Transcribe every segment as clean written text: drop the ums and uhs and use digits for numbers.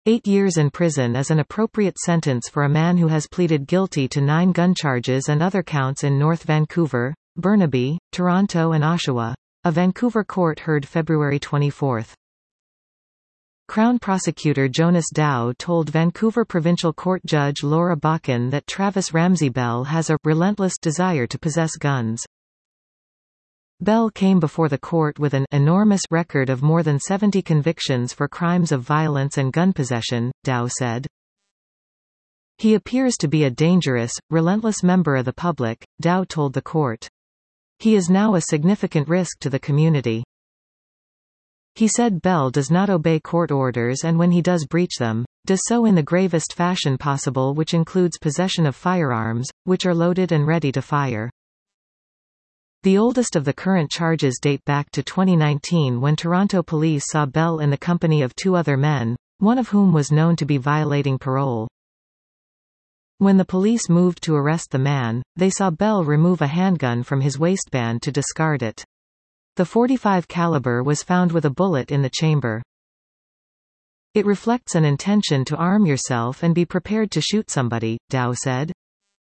8 years in prison is an appropriate sentence for a man who has pleaded guilty to 9 gun charges and other counts in North Vancouver, Burnaby, Toronto and Oshawa. A Vancouver court heard February 24. Crown Prosecutor Jonas Dow told Vancouver Provincial Court Judge Laura Bakken that Travis Ramsey Bell has a relentless desire to possess guns. Bell came before the court with an enormous record of more than 70 convictions for crimes of violence and gun possession, Dow said. He appears to be a dangerous, relentless member of the public, Dow told the court. He is now a significant risk to the community. He said Bell does not obey court orders and when he does breach them, does so in the gravest fashion possible, which includes possession of firearms, which are loaded and ready to fire. The oldest of the current charges date back to 2019 when Toronto police saw Bell in the company of 2 other men, one of whom was known to be violating parole. When the police moved to arrest the man, they saw Bell remove a handgun from his waistband to discard it. The .45 caliber was found with a bullet in the chamber. It reflects an intention to arm yourself and be prepared to shoot somebody, Dow said.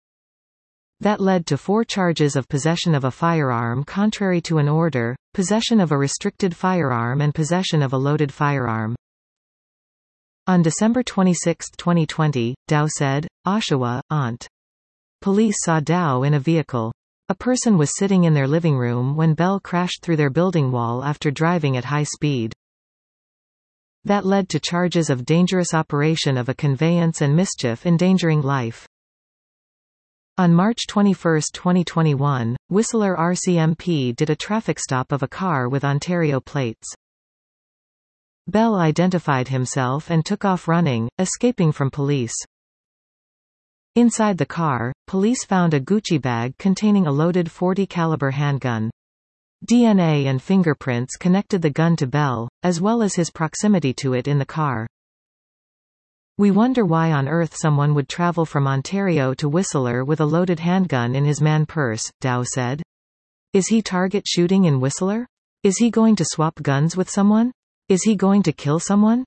That led to 4 charges of possession of a firearm contrary to an order, possession of a restricted firearm and possession of a loaded firearm. On December 26, 2020, Dow said, Oshawa, Ont. Police saw Dow in a vehicle. A person was sitting in their living room when Bell crashed through their building wall after driving at high speed. That led to charges of dangerous operation of a conveyance and mischief endangering life. On March 21, 2021, Whistler RCMP did a traffic stop of a car with Ontario plates. Bell identified himself and took off running, escaping from police. Inside the car, police found a Gucci bag containing a loaded .40 caliber handgun. DNA and fingerprints connected the gun to Bell, as well as his proximity to it in the car. We wonder why on earth someone would travel from Ontario to Whistler with a loaded handgun in his man purse, Dow said. Is he target shooting in Whistler? Is he going to swap guns with someone? Is he going to kill someone?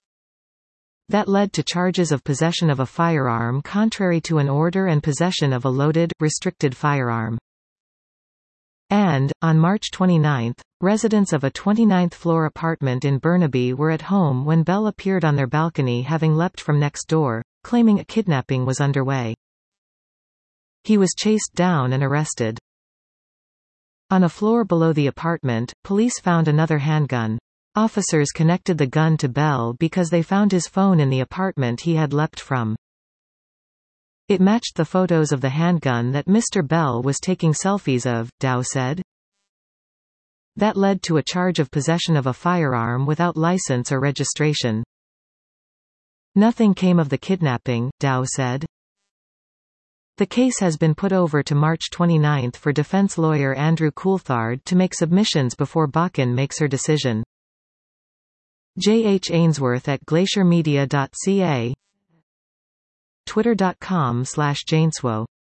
That led to charges of possession of a firearm contrary to an order and possession of a loaded, restricted firearm. And, on March 29, residents of a 29th-floor apartment in Burnaby were at home when Bell appeared on their balcony having leapt from next door, claiming a kidnapping was underway. He was chased down and arrested. On a floor below the apartment, police found another handgun. Officers connected the gun to Bell because they found his phone in the apartment he had leapt from. It matched the photos of the handgun that Mr. Bell was taking selfies of, Dow said. That led to a charge of possession of a firearm without license or registration. Nothing came of the kidnapping, Dow said. The case has been put over to March 29 for defense lawyer Andrew Coulthard to make submissions before Bakken makes her decision. J. H. Ainsworth at glaciermedia.ca, twitter.com/Jainswo